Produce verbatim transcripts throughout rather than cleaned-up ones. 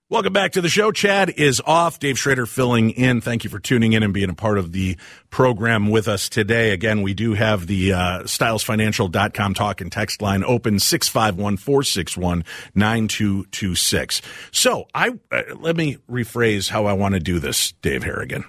Welcome back to the show. Chad is off. Dave Schrader filling in. Thank you for tuning in and being a part of the program with us today. Again, we do have the uh, styles financial dot com talk and text line open, six five one, four six one, nine two two six. So I uh, let me rephrase how I want to do this, Dave Harrigan.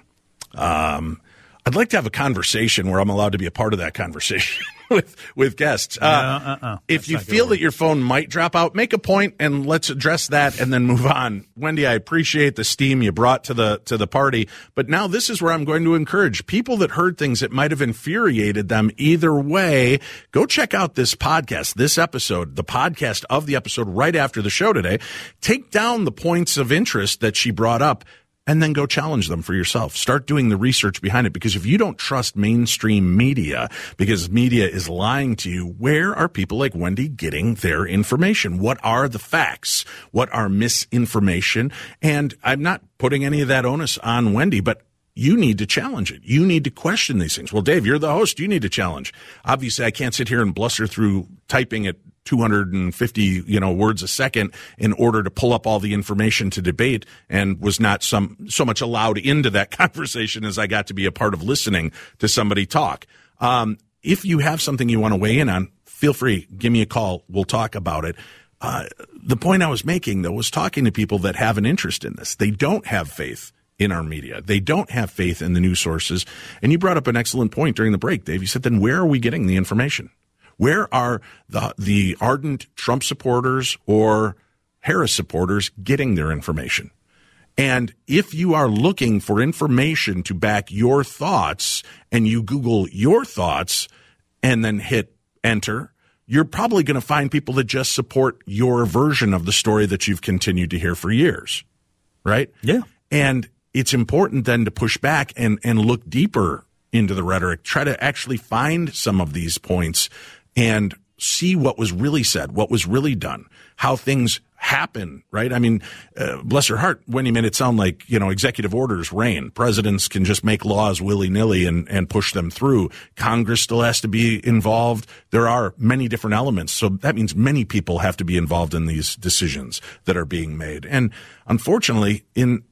Um, I'd like to have a conversation where I'm allowed to be a part of that conversation with with guests. Uh, no, uh-uh. If you feel that your phone might drop out, make a point and let's address that and then move on. Wendy, I appreciate the steam you brought to the to the party, but now this is where I'm going to encourage people that heard things that might have infuriated them either way. Go check out this podcast, this episode, the podcast of the episode right after the show today. Take down the points of interest that she brought up, and then go challenge them for yourself. Start doing the research behind it, because if you don't trust mainstream media, because media is lying to you, where are people like Wendy getting their information? What are the facts? What are misinformation? And I'm not putting any of that onus on Wendy, but you need to challenge it. You need to question these things. Well, Dave, you're the host. You need to challenge. Obviously, I can't sit here and bluster through typing at two hundred fifty, you know, words a second in order to pull up all the information to debate, and was not some so much allowed into that conversation as I got to be a part of listening to somebody talk. Um, if you have something you want to weigh in on, feel free. Give me a call. We'll talk about it. Uh, the point I was making, though, was talking to people that have an interest in this. They don't have faith in our media. They don't have faith in the news sources. And you brought up an excellent point during the break, Dave. You said, then where are we getting the information? Where are the the ardent Trump supporters or Harris supporters getting their information? And if you are looking for information to back your thoughts and you Google your thoughts and then hit enter, you're probably going to find people that just support your version of the story that you've continued to hear for years, right? Yeah. And it's important then to push back and, and look deeper into the rhetoric, try to actually find some of these points and see what was really said, what was really done, how things happen, right? I mean, uh, bless her heart, Wendy made it sound like, you know, executive orders reign. Presidents can just make laws willy-nilly and, and push them through. Congress still has to be involved. There are many different elements. So that means many people have to be involved in these decisions that are being made. And unfortunately, in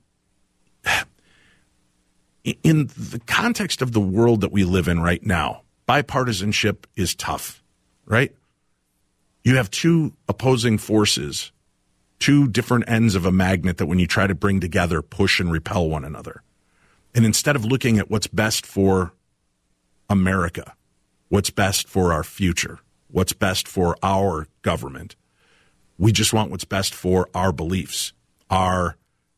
in the context of the world that we live in right now, bipartisanship is tough, right? You have two opposing forces, two different ends of a magnet that when you try to bring together, push and repel one another. And instead of looking at what's best for America, what's best for our future, what's best for our government, we just want what's best for our beliefs, our,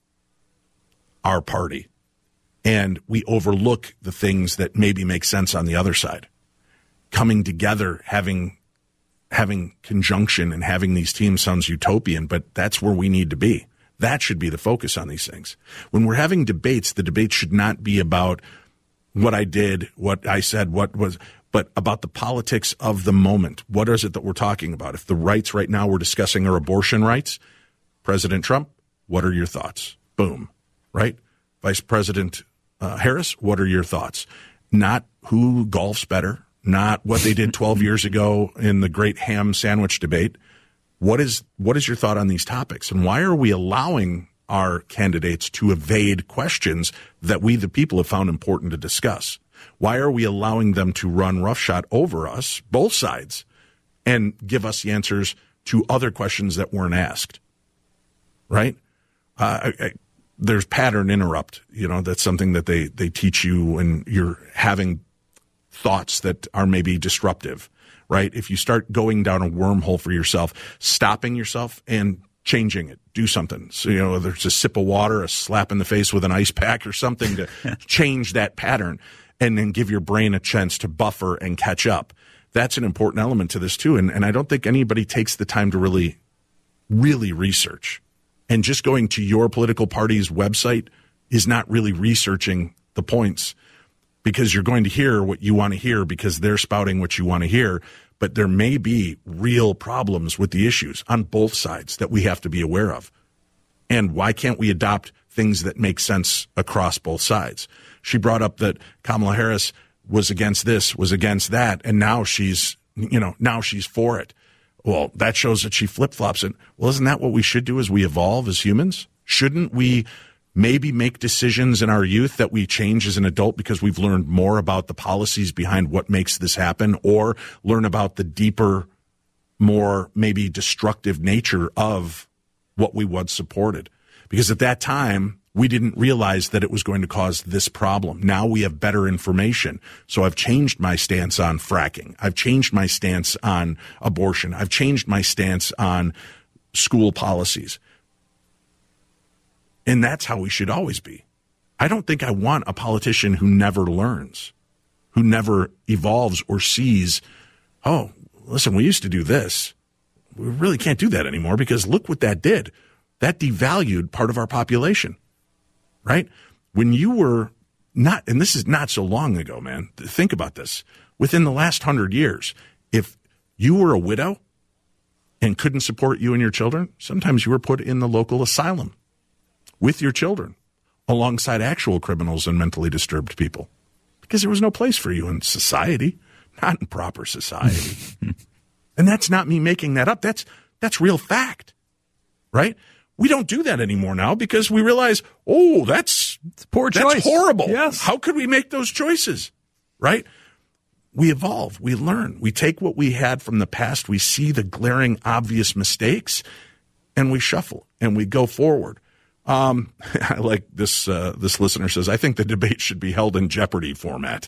our party. And we overlook the things that maybe make sense on the other side. Coming together, having having conjunction and having these teams sounds utopian, but that's where we need to be. That should be the focus on these things. When we're having debates, the debate should not be about what I did, what I said, what was, but about the politics of the moment. What is it that we're talking about? If the rights right now we're discussing are abortion rights, President Trump, what are your thoughts? Boom, right? Vice President uh, Harris, what are your thoughts? Not who golfs better, not what they did twelve years ago in the great ham sandwich debate. What is what is your thought on these topics? And why are we allowing our candidates to evade questions that we, the people, have found important to discuss? Why are we allowing them to run roughshod over us, both sides, and give us the answers to other questions that weren't asked? Right? Uh, I, I, there's pattern interrupt. You know, that's something that they, they teach you when you're having thoughts that are maybe disruptive, right? If you start going down a wormhole for yourself, stopping yourself and changing it, do something. So, you know, there's a sip of water, a slap in the face with an ice pack or something to change that pattern and then give your brain a chance to buffer and catch up. That's an important element to this too. And, and I don't think anybody takes the time to really, really research. And just going to your political party's website is not really researching the points, because you're going to hear what you want to hear because they're spouting what you want to hear. But there may be real problems with the issues on both sides that we have to be aware of. And why can't we adopt things that make sense across both sides? She brought up that Kamala Harris was against this, was against that, and now she's, you know, now she's for it. Well, that shows that she flip-flops it. Well, isn't that what we should do as we evolve as humans? Shouldn't we maybe make decisions in our youth that we change as an adult because we've learned more about the policies behind what makes this happen, or learn about the deeper, more maybe destructive nature of what we once supported? Because at that time, we didn't realize that it was going to cause this problem. Now we have better information. So I've changed my stance on fracking. I've changed my stance on abortion. I've changed my stance on school policies. And that's how we should always be. I don't think I want a politician who never learns, who never evolves or sees, oh, listen, we used to do this. We really can't do that anymore because look what that did. That devalued part of our population, right? When you were not, and this is not so long ago, man, think about this. Within the last hundred years, if you were a widow and couldn't support you and your children, sometimes you were put in the local asylum with your children alongside actual criminals and mentally disturbed people because there was no place for you in society, not in proper society. And that's not me making that up. That's, that's real fact, right? We don't do that anymore now because we realize, oh, that's, it's a poor that's choice. horrible. Yes. How could we make those choices, right? We evolve, we learn, we take what we had from the past, we see the glaring, obvious mistakes, and we shuffle and we go forward. Um, I like this, uh, this listener says, I think the debate should be held in Jeopardy format.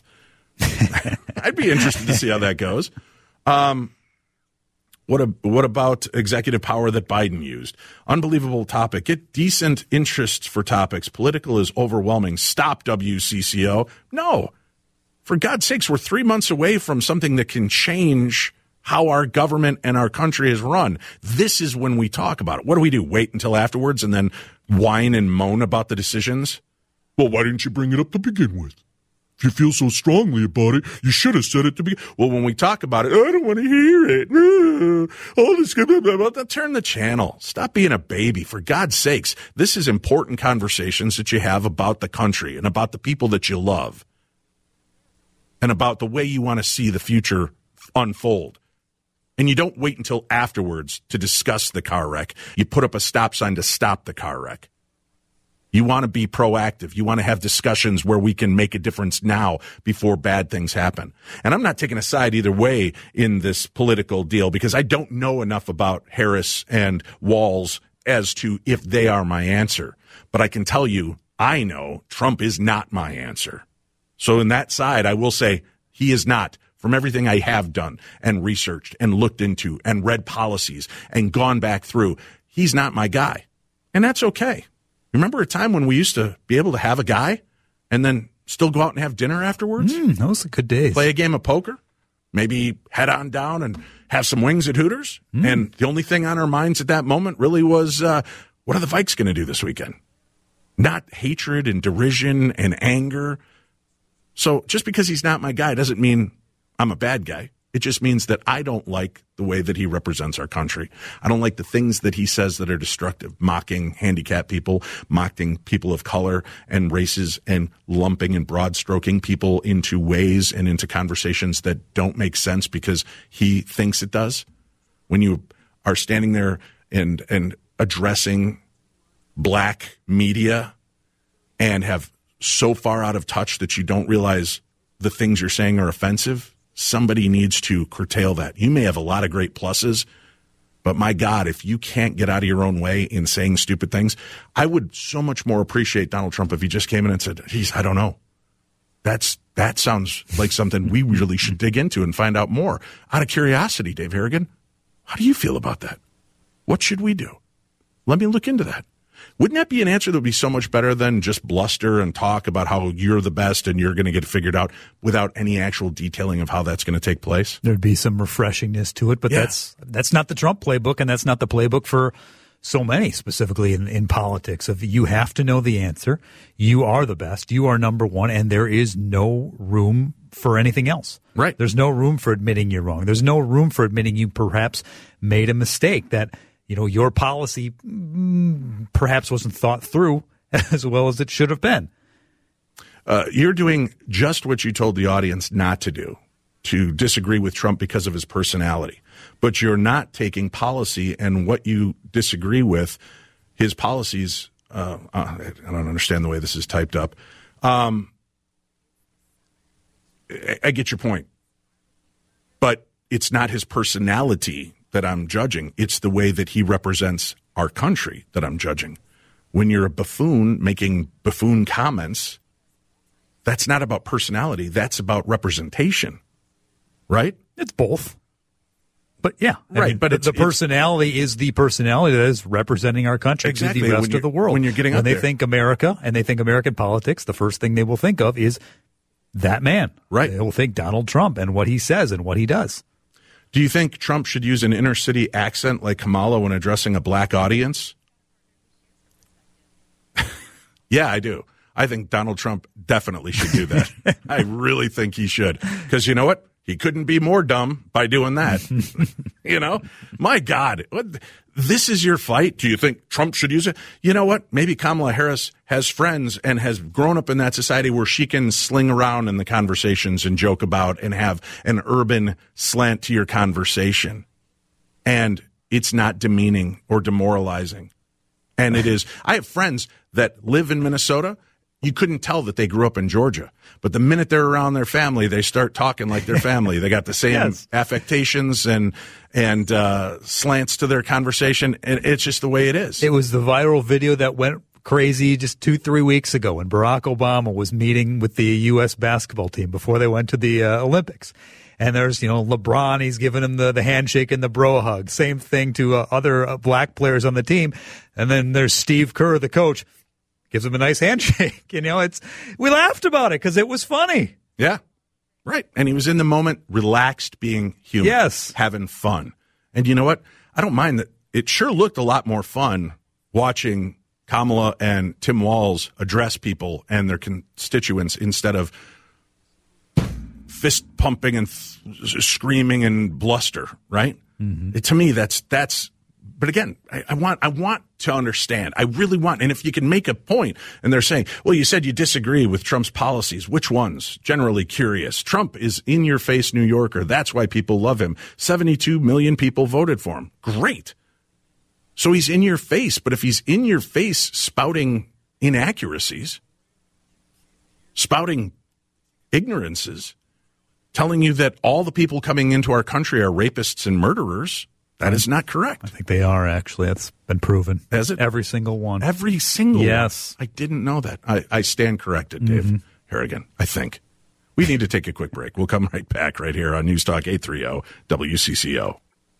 I'd be interested to see how that goes. Um, what a, what about executive power that Biden used? Unbelievable topic. Get decent interests for topics. Political is overwhelming. Stop, W C C O. No. For God's sakes, we're three months away from something that can change how our government and our country is run. This is when we talk about it. What do we do? Wait until afterwards and then whine and moan about the decisions? Well, why didn't you bring it up to begin with? If you feel so strongly about it, you should have said it to begin. Well, when we talk about it, I don't want to hear it. All this about that. Turn the channel. Stop being a baby, for God's sakes. This is important conversations that you have about the country and about the people that you love and about the way you want to see the future unfold. And you don't wait until afterwards to discuss the car wreck. You put up a stop sign to stop the car wreck. You want to be proactive. You want to have discussions where we can make a difference now before bad things happen. And I'm not taking a side either way in this political deal because I don't know enough about Harris and Walz as to if they are my answer. But I can tell you, I know Trump is not my answer. So in that side, I will say he is not. From everything I have done and researched and looked into and read policies and gone back through, he's not my guy. And that's okay. Remember a time when we used to be able to have a guy and then still go out and have dinner afterwards? Mm, those are good days. Play a game of poker, maybe head on down and have some wings at Hooters. Mm. And the only thing on our minds at that moment really was, uh, what are the Vikes going to do this weekend? Not hatred and derision and anger. So just because he's not my guy doesn't mean I'm a bad guy. It just means that I don't like the way that he represents our country. I don't like the things that he says that are destructive, mocking handicapped people, mocking people of color and races, and lumping and broad stroking people into ways and into conversations that don't make sense because he thinks it does. When you are standing there and, and addressing black media and have so far out of touch that you don't realize the things you're saying are offensive, somebody needs to curtail that. You may have a lot of great pluses, but my God, if you can't get out of your own way in saying stupid things, I would so much more appreciate Donald Trump if he just came in and said, geez, I don't know. That's, that sounds like something we really should dig into and find out more. Out of curiosity, Dave Harrigan, how do you feel about that? What should we do? Let me look into that. Wouldn't that be an answer that would be so much better than just bluster and talk about how you're the best and you're going to get it figured out without any actual detailing of how that's going to take place? There'd be some refreshingness to it, but yeah. that's that's not the Trump playbook, and that's not the playbook for so many, specifically in, in politics. Of you have to know the answer. You are the best. You are number one, and there is no room for anything else. Right. There's no room for admitting you're wrong. There's no room for admitting you perhaps made a mistake, that you know, your policy mm, perhaps wasn't thought through as well as it should have been. Uh, you're doing just what you told the audience not to do, to disagree with Trump because of his personality. But you're not taking policy and what you disagree with, his policies uh, uh, I don't understand the way this is typed up. Um, I, I get your point. But it's not his personality that I'm judging. It's the way that he represents our country that I'm judging. When you're a buffoon making buffoon comments, that's not about personality. That's about representation, right? It's both. But yeah, I right. mean, but the, it's, the personality it's, is the personality that is representing our country exactly, to the rest of the world. When you're getting when up they there. think America and they think American politics, the first thing they will think of is that man. Right. They will think Donald Trump and what he says and what he does. Do you think Trump should use an inner city accent like Kamala when addressing a black audience? Yeah, I do. I think Donald Trump definitely should do that. I really think he should. Because you know what? He couldn't be more dumb by doing that. You know? My God. What, this is your fight? Do you think Trump should use it? You know what? Maybe Kamala Harris has friends and has grown up in that society where she can sling around in the conversations and joke about and have an urban slant to your conversation. And it's not demeaning or demoralizing. And it is. I have friends that live in Minnesota. You couldn't tell that they grew up in Georgia. But the minute they're around their family, they start talking like their family. They got the same yes. affectations and and uh, slants to their conversation. And it's just the way it is. It was the viral video that went crazy just two, three weeks ago when Barack Obama was meeting with the U S basketball team before they went to the uh, Olympics. And there's, you know, LeBron, he's giving him the, the handshake and the bro hug. Same thing to uh, other uh, black players on the team. And then there's Steve Kerr, the coach, gives him a nice handshake. You know, it's we laughed about it because it was funny. Yeah, right. And he was in the moment, relaxed, being human. Yes. Having fun. And you know what? I don't mind that. It sure looked a lot more fun watching Kamala and Tim Walz address people and their constituents instead of fist pumping and th- screaming and bluster, right? Mm-hmm. It, to me, that's that's. But again, I, I want I want to understand. I really want. And if you can make a point, and they're saying, well, you said you disagree with Trump's policies. Which ones? Generally curious. Trump is in-your-face New Yorker. That's why people love him. seventy-two million people voted for him. Great. So he's in your face. But if he's in your face spouting inaccuracies, spouting ignorances, telling you that all the people coming into our country are rapists and murderers, that is not correct. I think they are, actually. That's been proven. Has it? Every single one. Every single yes. one? I didn't know that. I, I stand corrected, Dave mm-hmm. Harrigan, I think. We need to take a quick break. We'll come right back right here on News Talk eight thirty W C C O.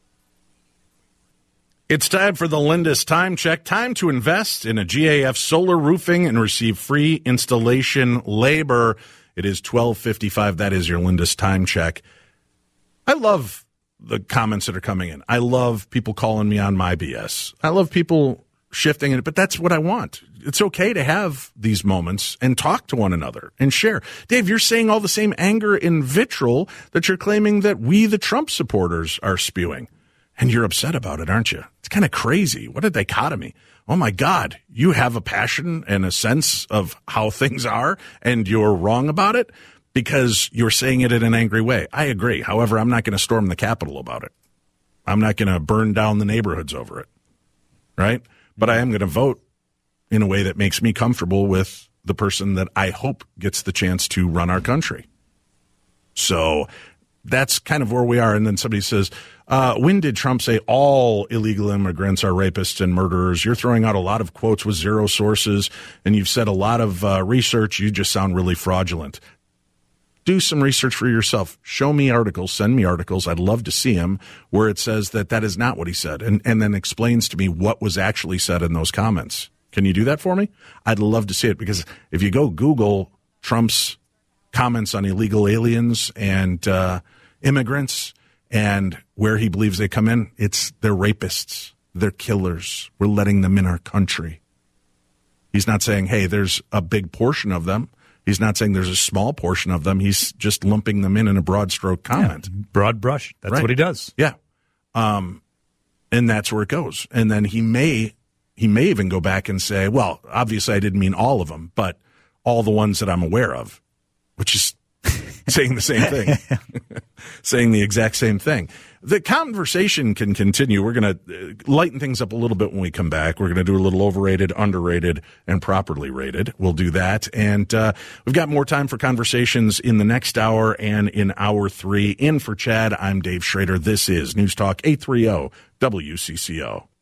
It's time for the Lindus Time Check. Time to invest in a G A F solar roofing and receive free installation labor. It is twelve fifty-five. That is your Lindus Time Check. I love the comments that are coming in. I love people calling me on my B S. I love people shifting it, but that's what I want. It's okay to have these moments and talk to one another and share. Dave, you're saying all the same anger and vitriol that you're claiming that we, the Trump supporters, are spewing. And you're upset about it, aren't you? It's kind of crazy. What a dichotomy. Oh, my God. You have a passion and a sense of how things are, and you're wrong about it because you're saying it in an angry way. I agree. However, I'm not going to storm the Capitol about it. I'm not going to burn down the neighborhoods over it, right? But I am going to vote in a way that makes me comfortable with the person that I hope gets the chance to run our country. So that's kind of where we are. And then somebody says, uh, when did Trump say all illegal immigrants are rapists and murderers? You're throwing out a lot of quotes with zero sources, and you've said a lot of uh, research. You just sound really fraudulent. Do some research for yourself. Show me articles. Send me articles. I'd love to see them where it says that that is not what he said, and, and then explains to me what was actually said in those comments. Can you do that for me? I'd love to see it, because if you go Google Trump's comments on illegal aliens and uh, immigrants and where he believes they come in, it's they're rapists. They're killers. We're letting them in our country. He's not saying, hey, there's a big portion of them. He's not saying there's a small portion of them. He's just lumping them in in a broad stroke comment. Yeah, broad brush. That's right. What he does. Yeah. Um, and that's where it goes. And then he may he may even go back and say, well, obviously I didn't mean all of them, but all the ones that I'm aware of, which is saying the same thing, saying the exact same thing. the conversation can continue. We're going to lighten things up a little bit when we come back. We're going to do a little overrated, underrated, and properly rated. We'll do that. And uh, we've got more time for conversations in the next hour and in hour three. In for Chad, I'm Dave Schrader. This is News Talk eight thirty W C C O.